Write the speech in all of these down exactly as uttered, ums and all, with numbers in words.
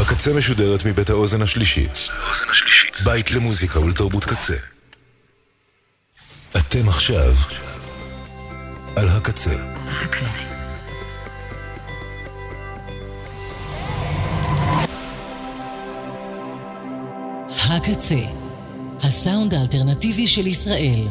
הקצה משודרת מבית האוזן השלישית. בית למוזיקה ולתרבות קצה. אתם עכשיו על הקצה. הקצה. הקצה, הסאונד האלטרנטיבי של ישראל.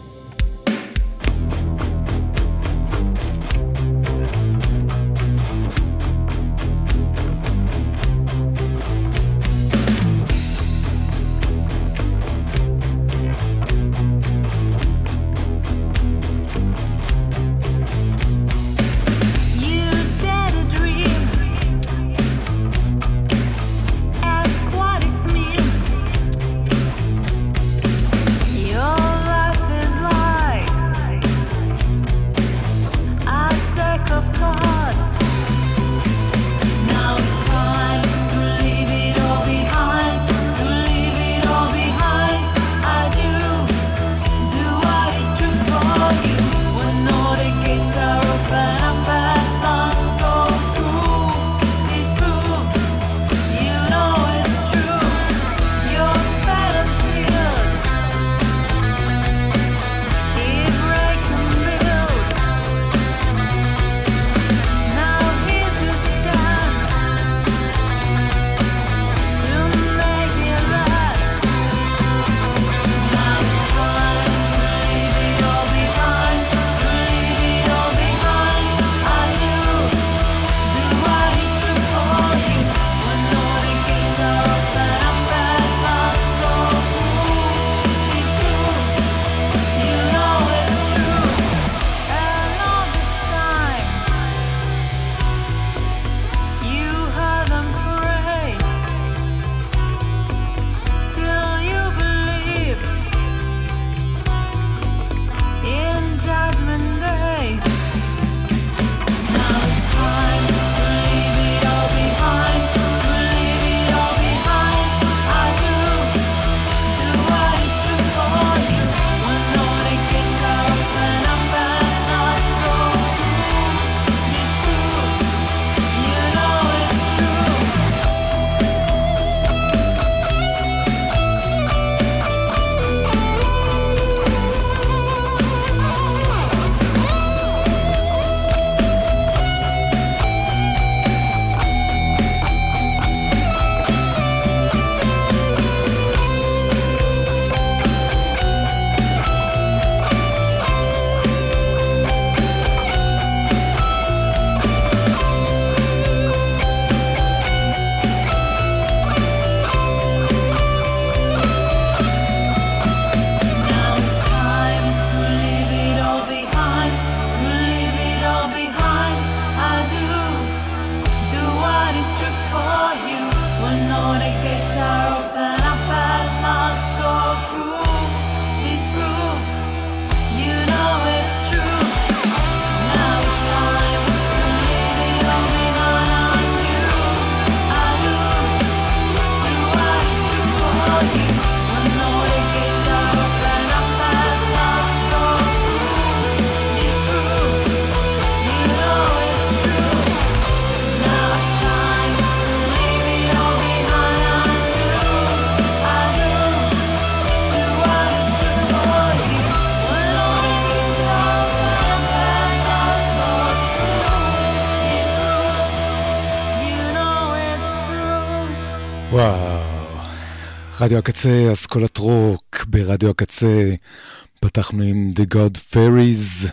רדיו הקצה, אסכולת רוק ברדיו הקצה, פתחנו עם The God Fairies.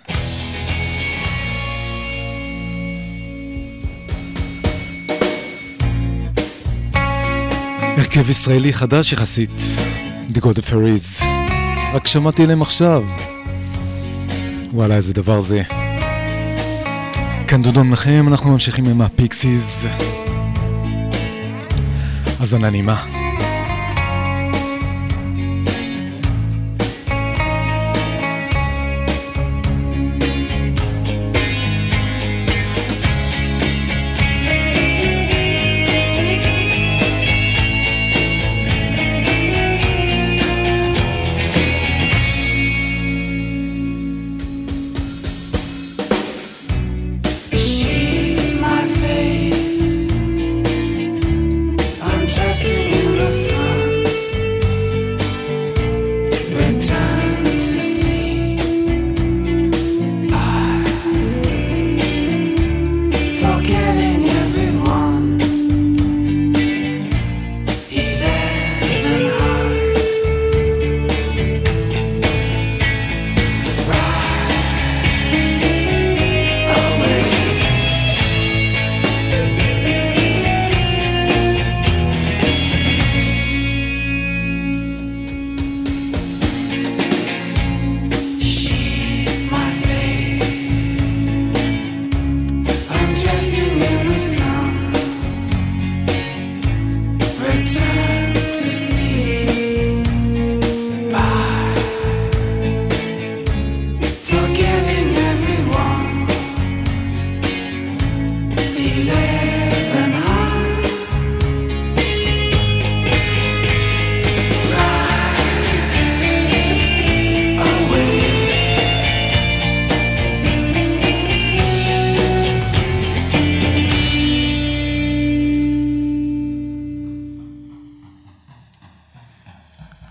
הרכב ישראלי חדש יחסית, The God Fairies. רק שמעתי להם עכשיו. וואלה, איזה דבר זה. כאן דודון לכם, אנחנו ממשיכים עם הפיקסיז. אז אני נעימה.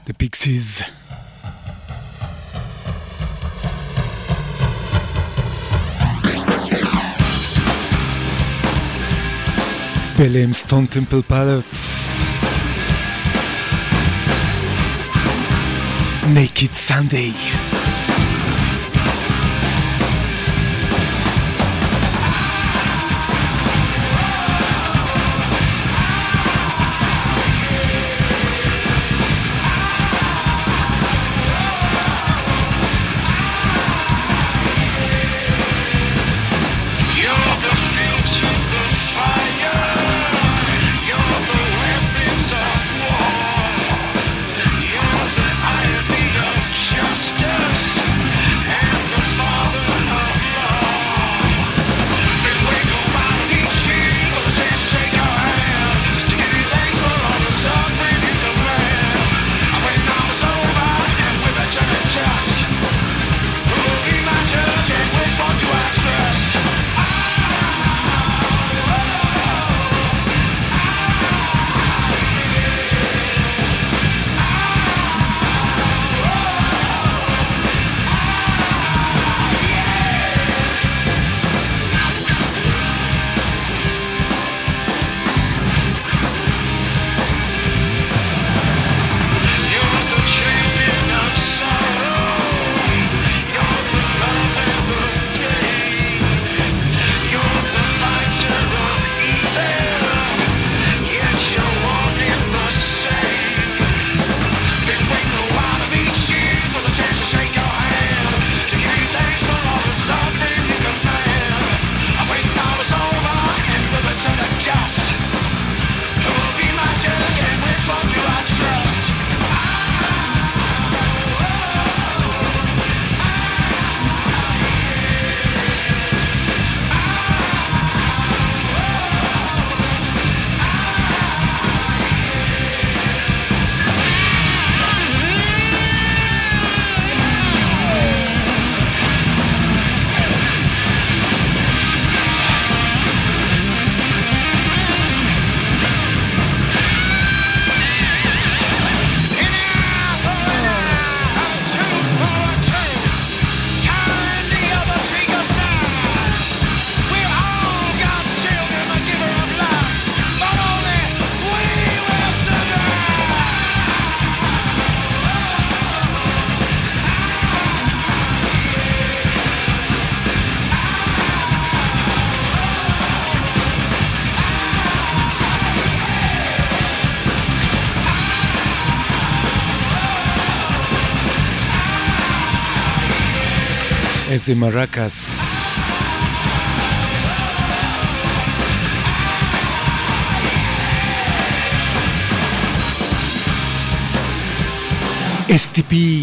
The Pixies. פלם סטון טמפל פילוטס. Naked Sunday. איזה מרקס. אס טי פי.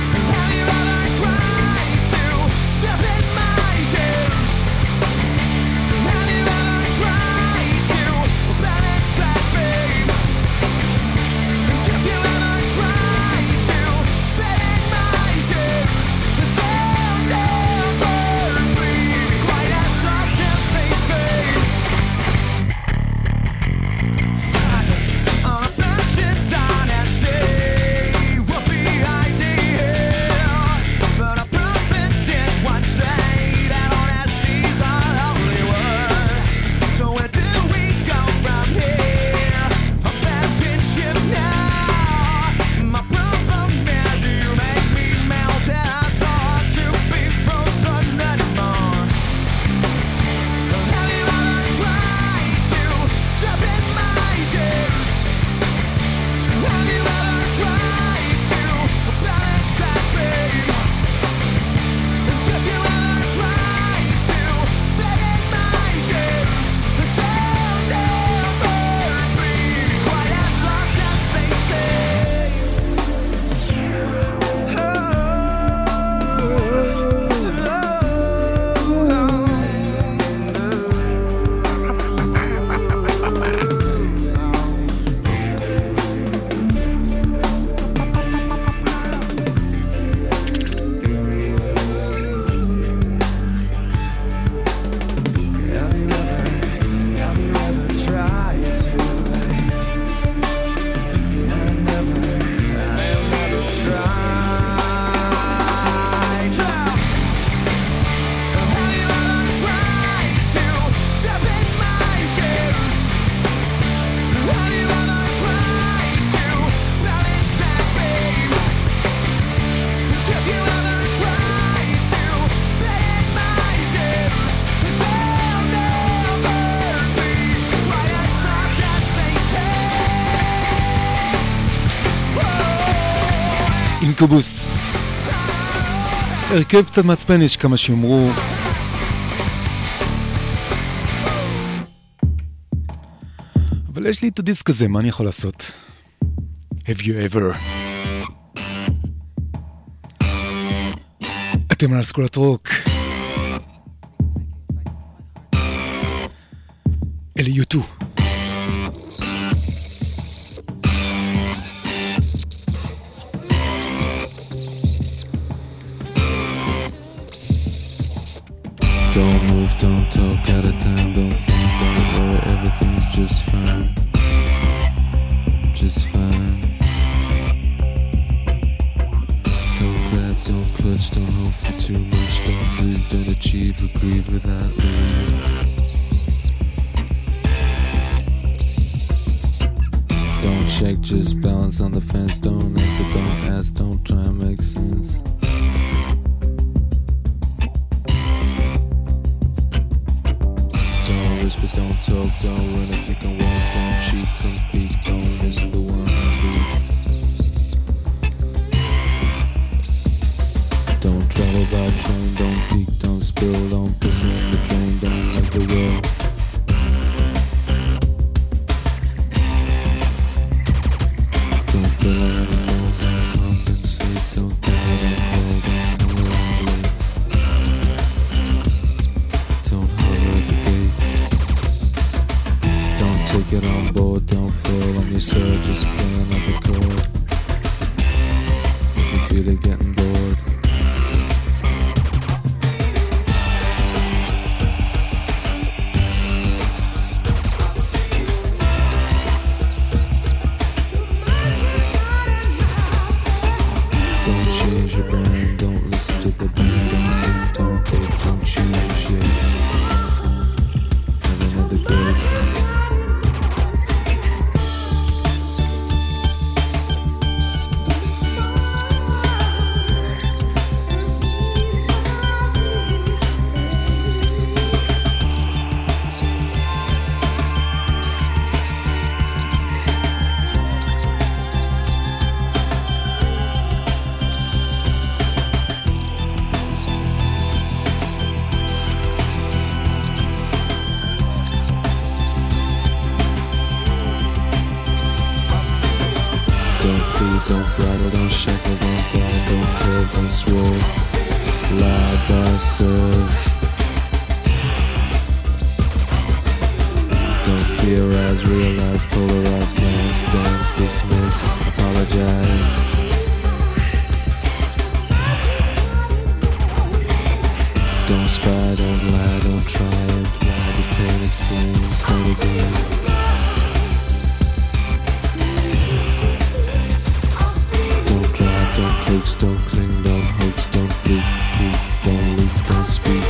Step in my shoes. אינקובוס. הרכב קצת מעצבן, יש כמה שיאמרו. אבל יש לי את הדיסק הזה, מה אני יכול לעשות? Have you ever? אתם על אסכולת רוק. אלה יוטו. Don't move, don't talk, out of time, don't think, don't worry, everything's just fine, just fine. Don't grab, don't clutch, don't hope for too much, don't breathe, don't achieve or grieve without living. Don't check, just balance on the fence, don't answer, don't ask, don't try and make sense. But don't talk, don't run if you can walk, don't cheat, compete, don't miss the one beat. Don't travel by train, don't peek, don't spill, don't piss in the drain, don't let the will. Don't fill in the phone, don't compensate, don't get it on call, don't come around late. Don't hover at the gate. Don't take it on board, don't fall on yourself, just play another chord. If you feel it getting bored. Don't change your brand, don't listen to the band, don't don't take, don't change your shit. Have another grade. Don't bridle, don't shackle, don't guide, don't care, don't swerve. Lie, die, serve. Don't theorize, realize, polarize, glance, dance, dismiss, apologize. Don't spy, don't lie, don't try, imply, detain, explain, start again. Don't coax, don't cling, don't hoax, don't freak, peek, don't leak, don't speak.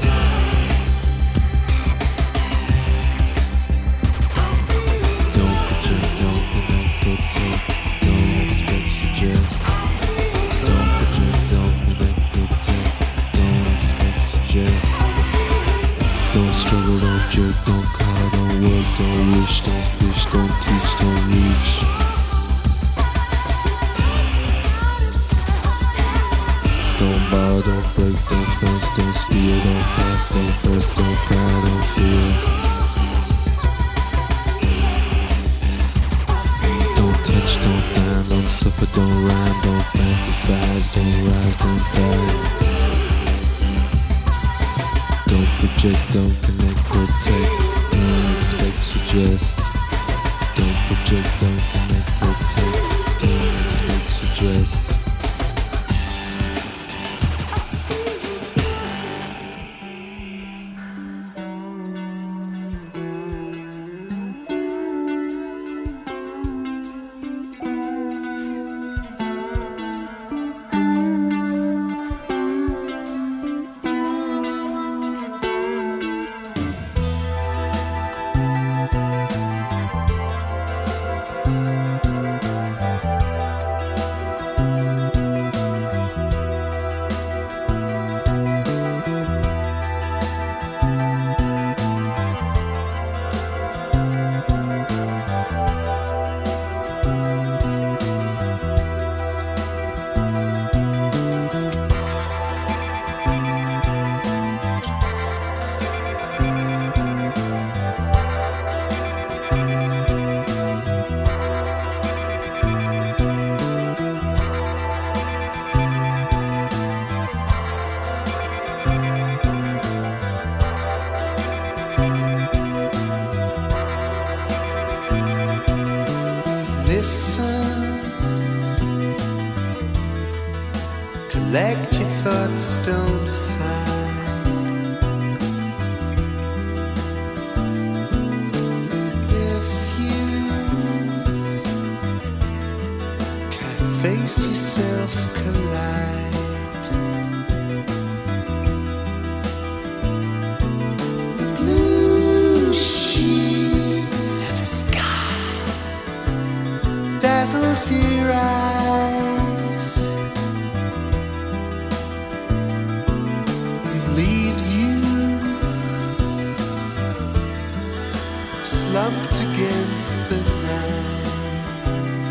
Don't project, don't connect, protect, don't expect, suggest. Don't project, don't connect, protect, don't expect, suggest. Don't struggle, don't jerk, don't cry, don't work, don't wish, don't fish, don't teach, don't reach. Don't borrow, don't break, don't fence, don't steal, don't pass, don't press, don't cry, don't fear. Don't touch, don't dine, don't suffer, don't rhyme, don't fantasize, don't rise, don't die. Don't project, don't connect, protect, don't expect, suggest. Don't project, don't connect, protect, don't expect, suggest. face yourself collide. The blue sheet of sky dazzles your eyes and leaves you slumped against the night.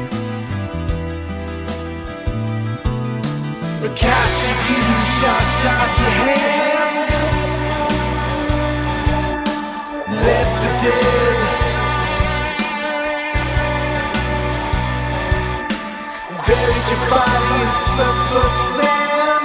The captured you chopped off your hand, left for dead, buried your body in some sort of sand.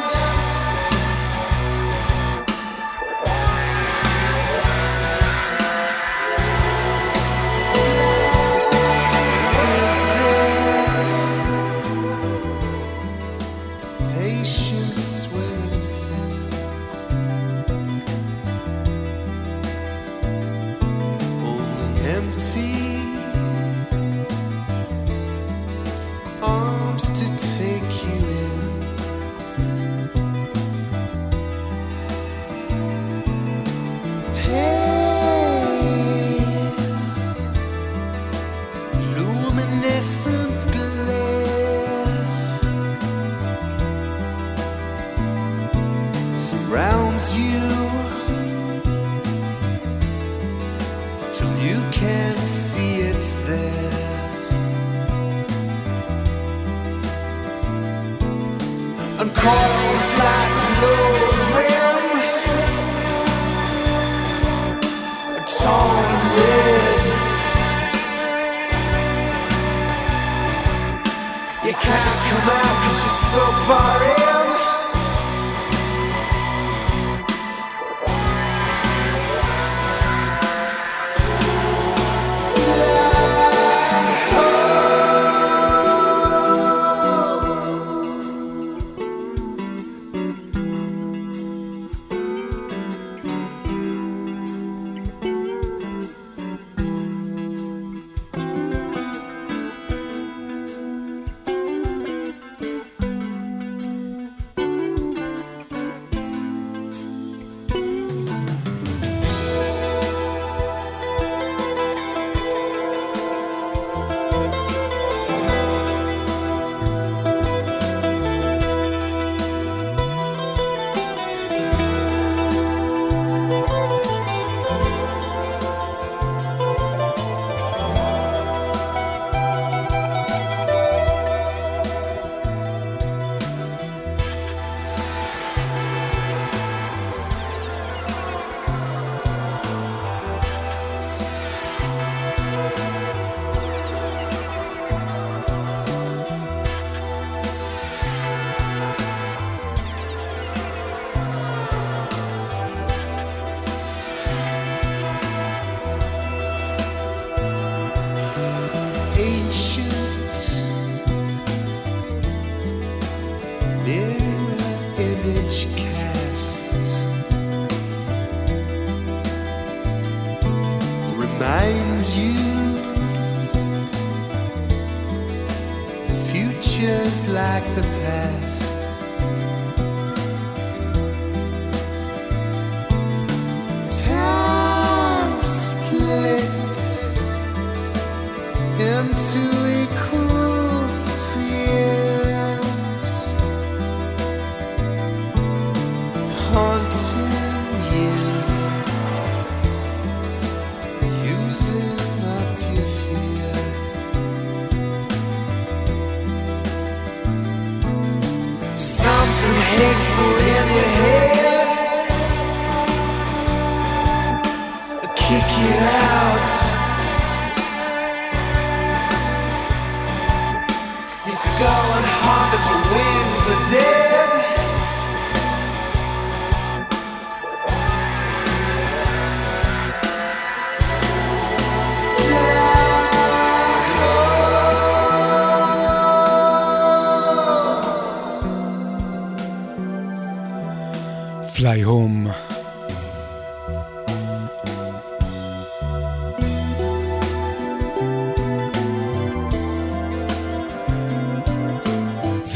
Fly Home.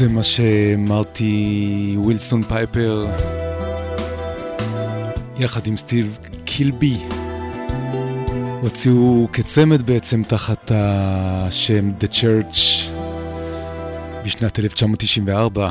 זה מה שמרטי ווילסון פייפר יחד עם סטיב קילבי הוציאו כצמד בעצם תחת השם The Church בשנת אלף תשע מאות תשעים וארבע.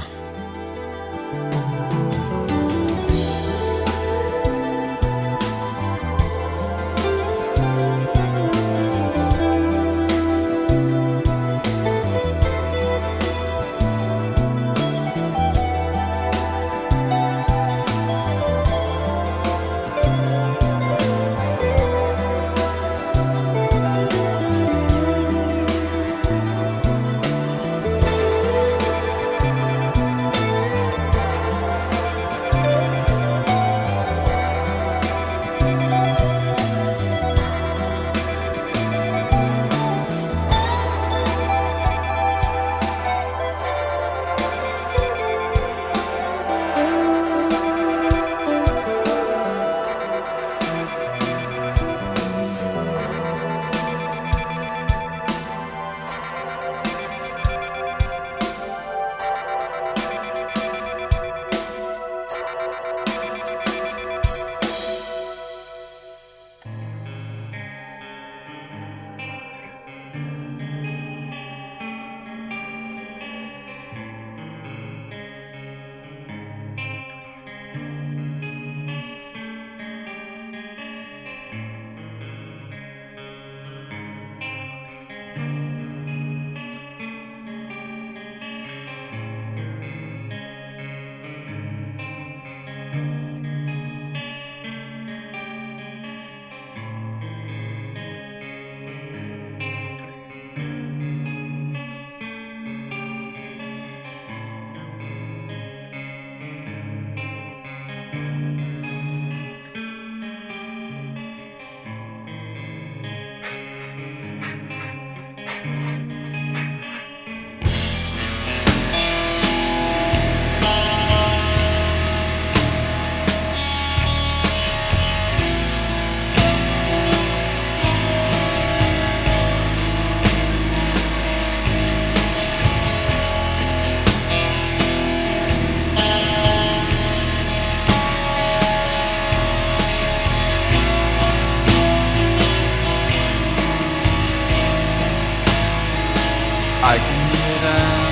I can hear them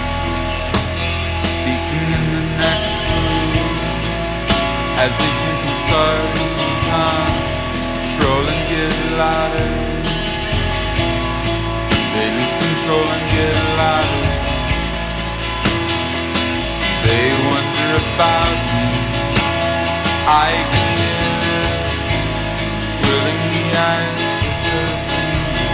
speaking in the next room as they drink and start and control and get louder. They lose control and get louder. They wonder about me. I can hear them swirling the eyes with her finger.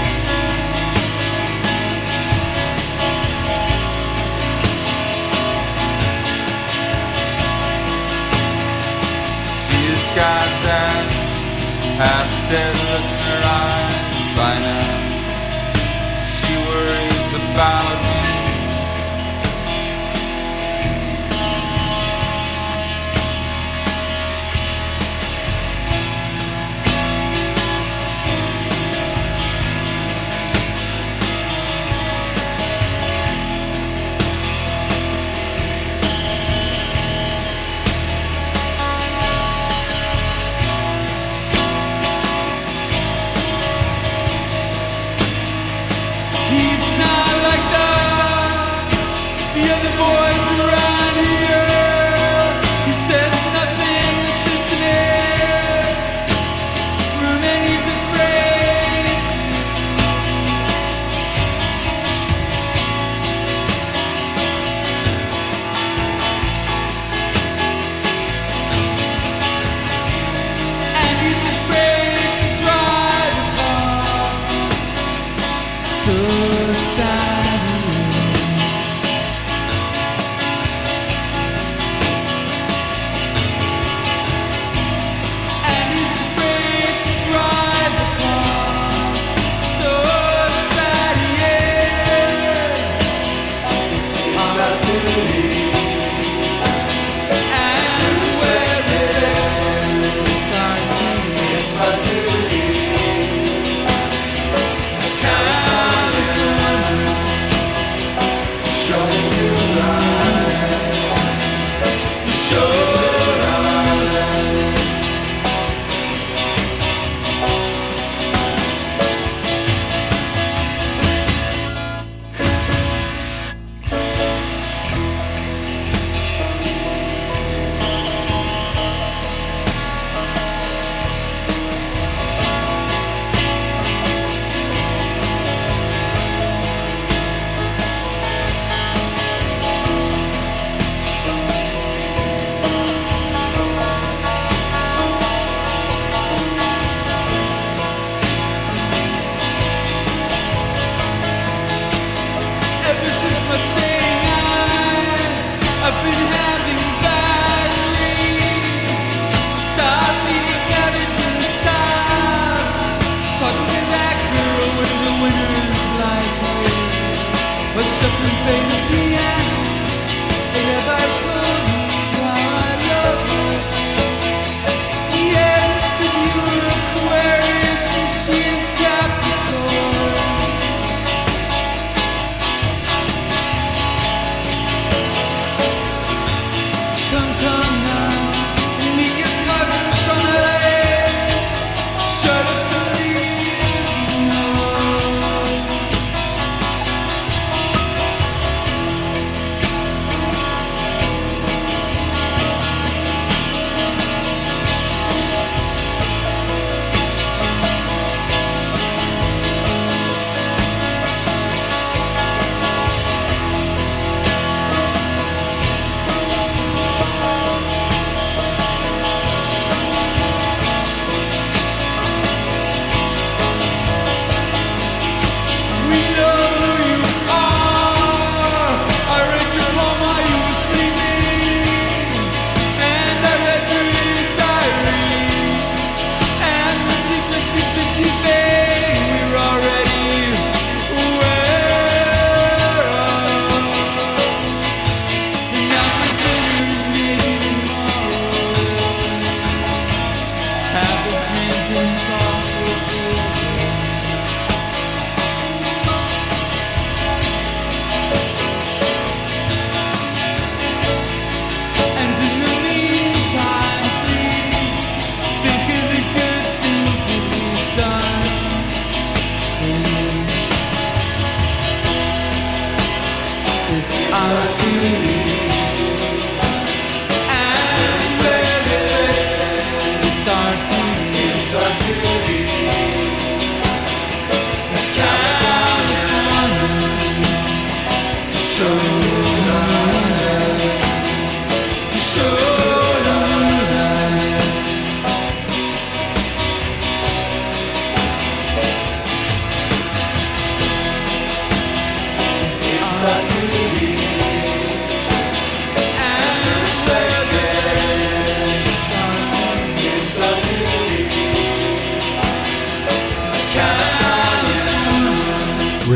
She's got that half-dead look in her eyes by now. She worries about me. He's not like the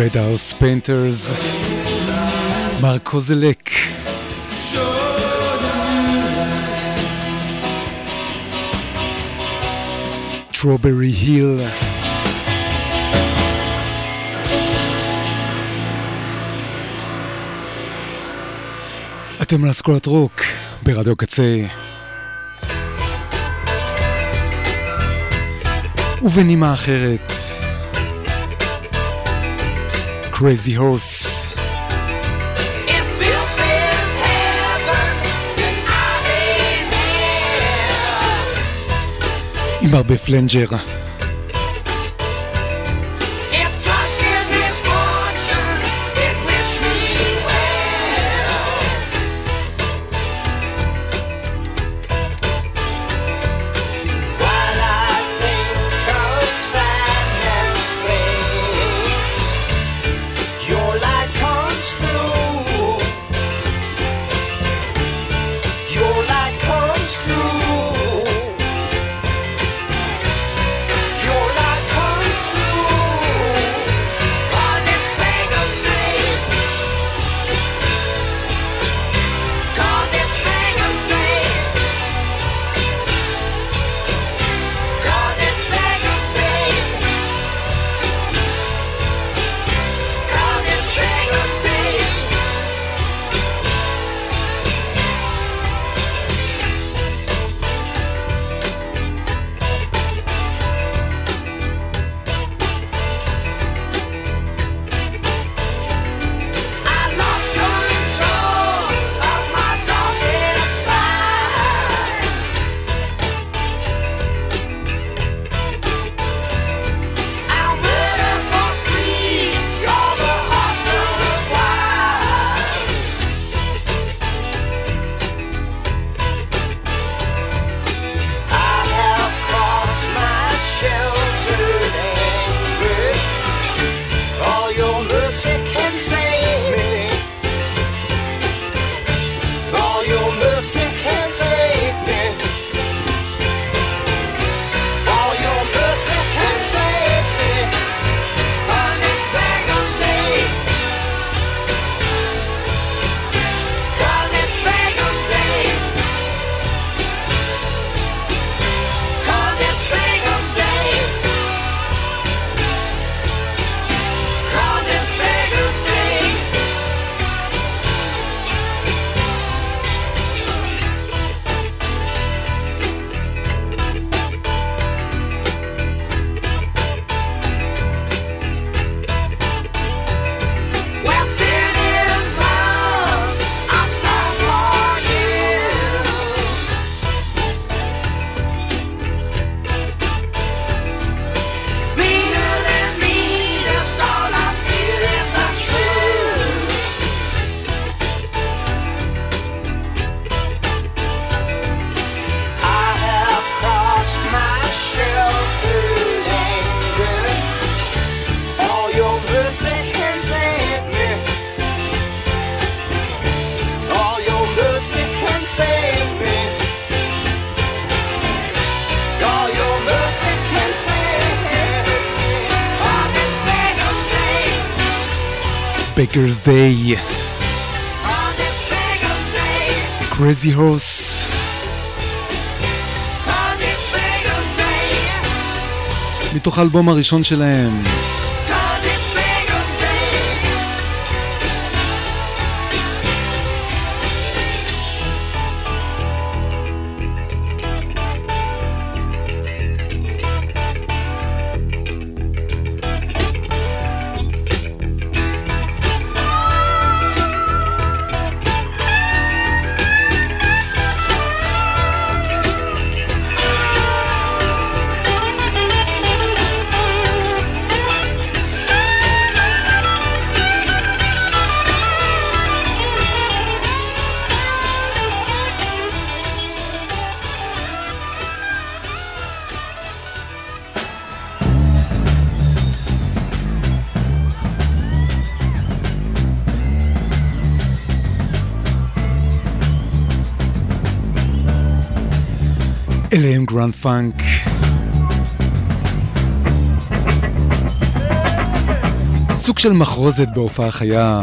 Red House Painters, מר קוזלק. Strawberry Hill. אתם על אסכולת רוק ברדיו קצה. ובנימה אחרת, Crazy Horse. עם הרבה פלנג'ר. Baker's Day, Crazy Horse. מתוך האלבום הראשון שלהם, אליהם גרנד פאנק, סוג של מחרוזת בהופעה חיה.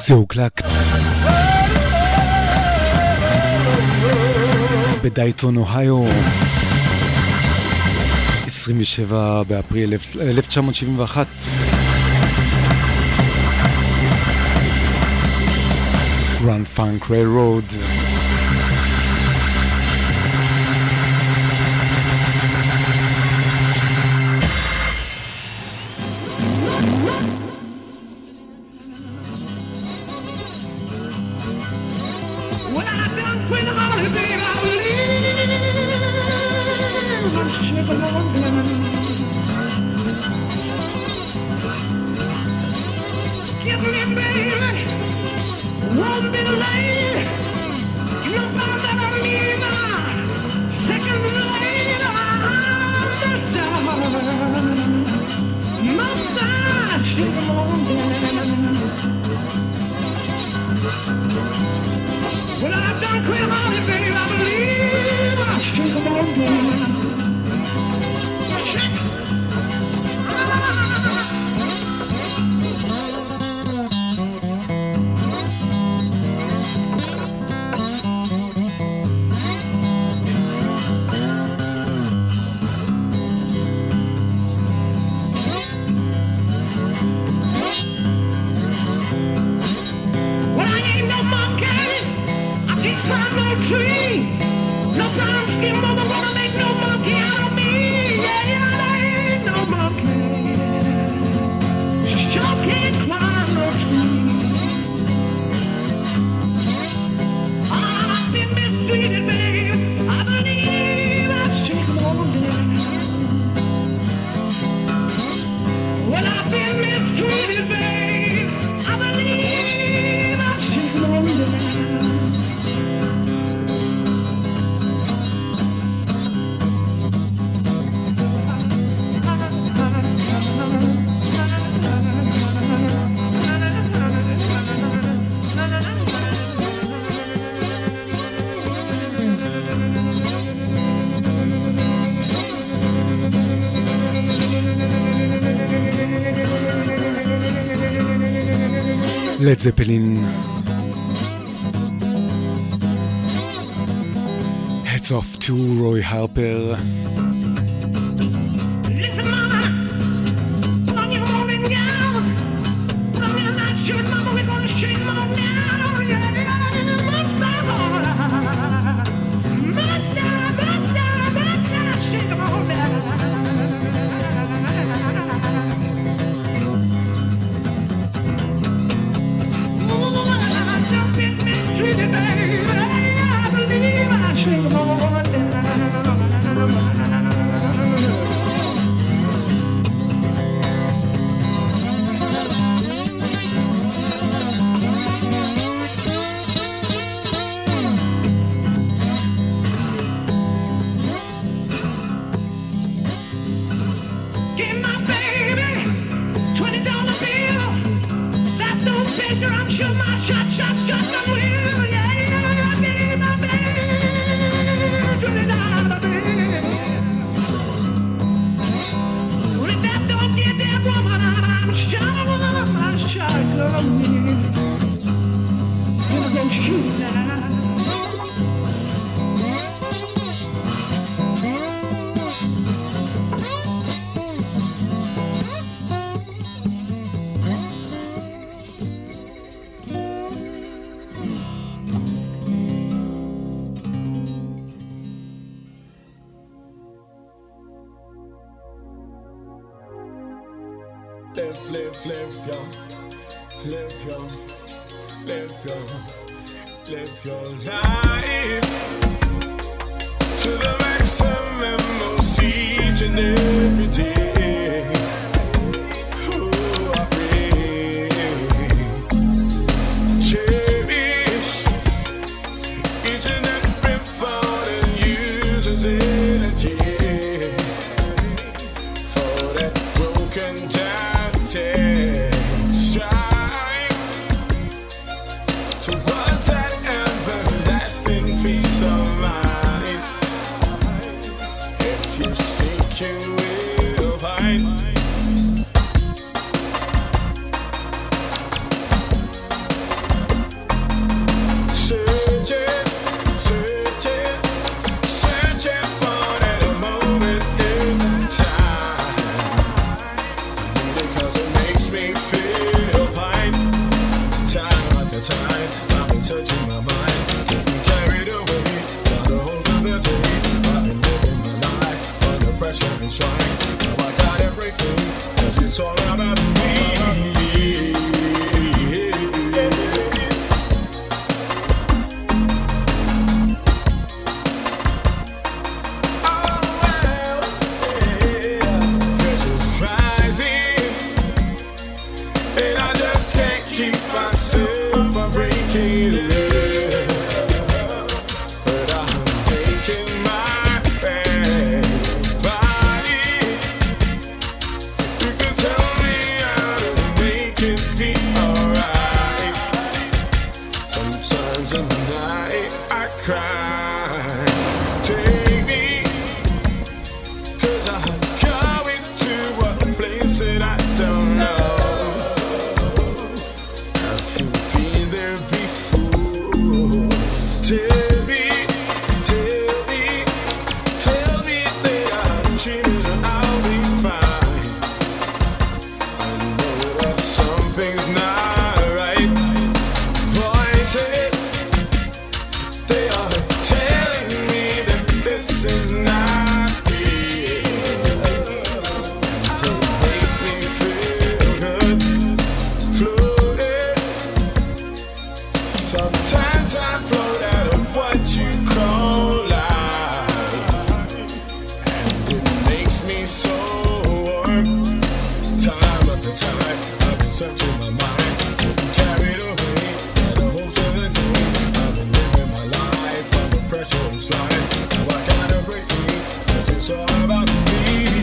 זה הוקלט בדייטון אוהיו, עשרים ושבעה באפריל אלף תשע מאות שבעים ואחת. Run Funk Railroad. Led Zeppelin, Heads Off to Roy Harper. Live, live, live young, live young, live young, live your life to the maximum, most each and every day. Oh, I pray, cherish each and every thought and use as energy for that broken down. Shine towards that everlasting peace of mind. If you seek you keep myself from breaking it, but I'm making my bad body. You can tell me how to make it be alright. Sometimes in the night I cry. Take me, 'cause I'm going to a place that I don't know. Have you been there before? Tell me, tell me, tell me that I'm cheating and I'll be fine. I know that something's not right. Voices, they are telling me that this is not real, and they make me feel good, floating. Sometimes I float out of what you call life, and it makes me so warm. Time after time, I've been searching my mind, getting carried away by the hopes of the day. I've been living my life under pressure and slide. Now I gotta break free, 'cause it's all about me.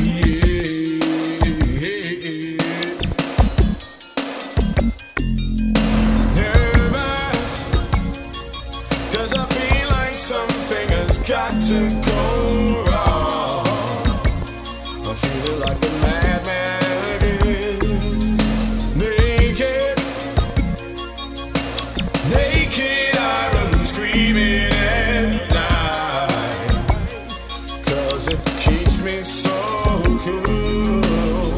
Nervous, 'cause I feel like something has got to go wrong. I'm feeling like a madman again. Naked, naked, I run screaming at night, 'cause it keeps me so cool.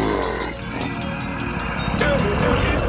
Yeah, yeah, yeah.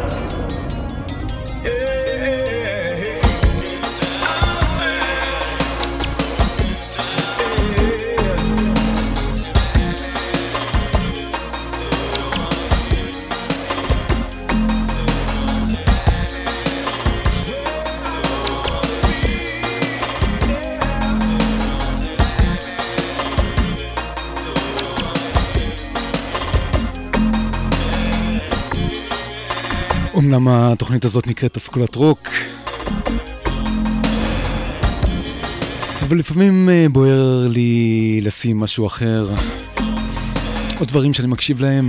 אומנם התוכנית הזאת נקראת אסכולת רוק, אבל לפעמים אה, בוער לי לשים משהו אחר, או דברים שאני מקשיב להם.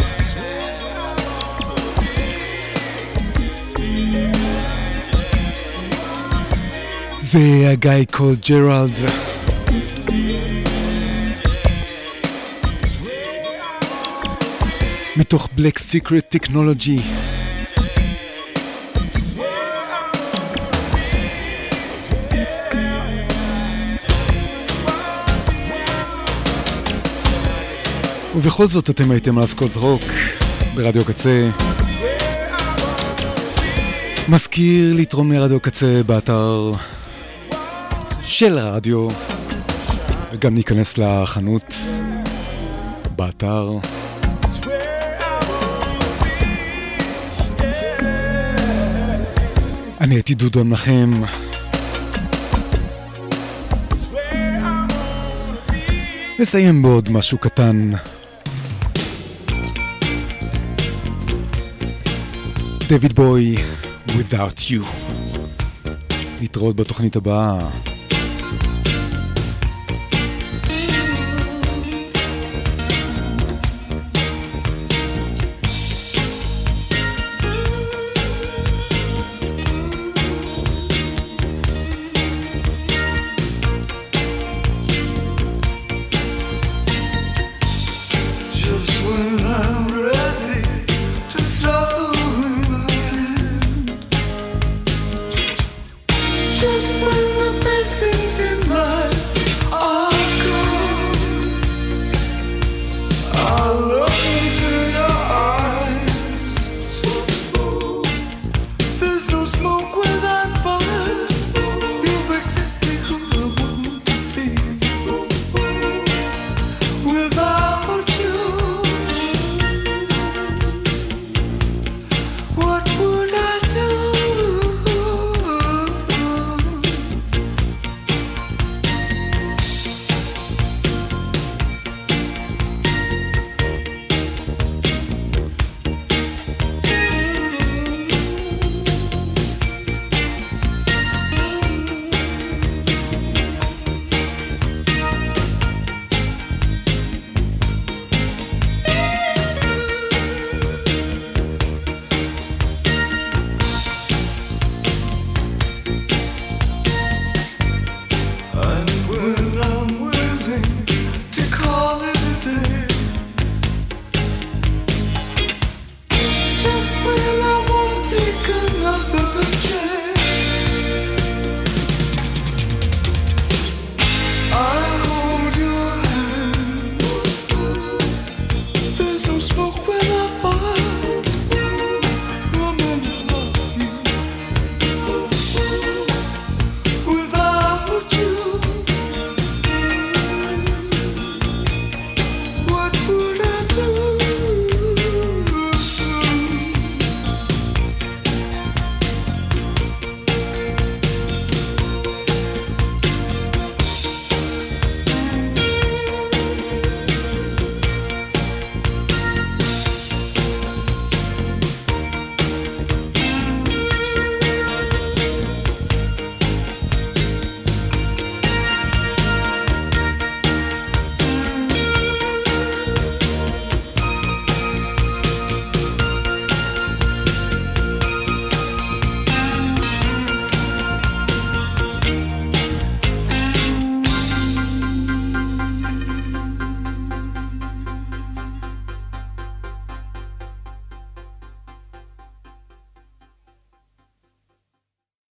זה הגאי קול ג'רלד, מתוך Black Secret Technology. ובכל זאת אתם הייתם על אסכולת רוק ברדיו קצה. מזכיר לתרום לרדיו קצה באתר של הרדיו, וגם ניכנס לחנות באתר. אני הייתי דודו מנחם. נסיים בעוד משהו קטן. דויד בוי, Without You. נתראות בתוכנית הבאה.